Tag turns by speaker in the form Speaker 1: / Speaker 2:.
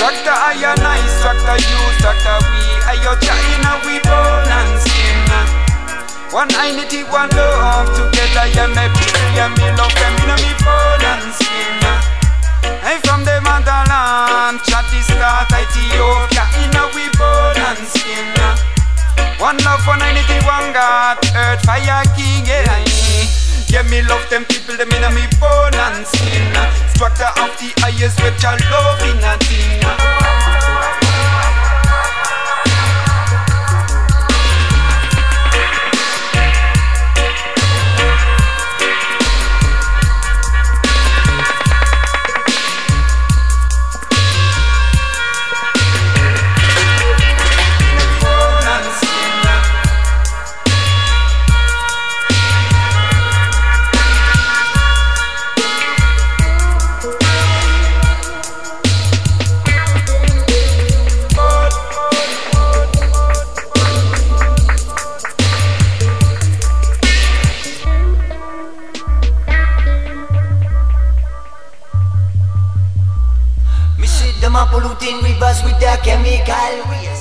Speaker 1: Tractor I and I, tractor you, tractor we. I your China we bone and skin. One unity, one love together. Yeah, me people, yeah, me love them in me bone and skin. I'm from the motherland, Chattisgarh, Ethiopia, in we bone and skin. One love, one unity, one God, earth, fire, king, yeah. Yeah, me love them people, them in me bone and skin. Structure of the highest, which I love in a thing.
Speaker 2: Polluting rivers with their chemical waste.